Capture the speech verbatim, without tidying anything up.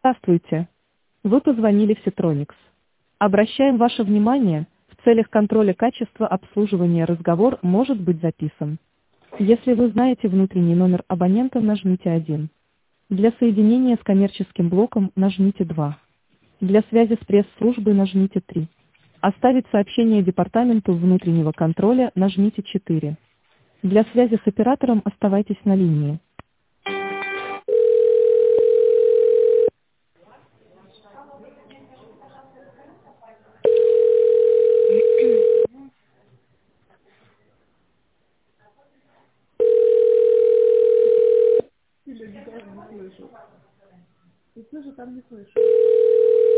Здравствуйте. Вы позвонили в Ситроникс. Обращаем ваше внимание, в целях контроля качества обслуживания разговор может быть записан. Если вы знаете внутренний номер абонента, нажмите один. Для соединения с коммерческим блоком нажмите два. Для связи с пресс-службой нажмите три. Оставить сообщение департаменту внутреннего контроля нажмите четыре. Для связи с оператором оставайтесь на линии. Или даже не слышу. И слышу, там не слышу.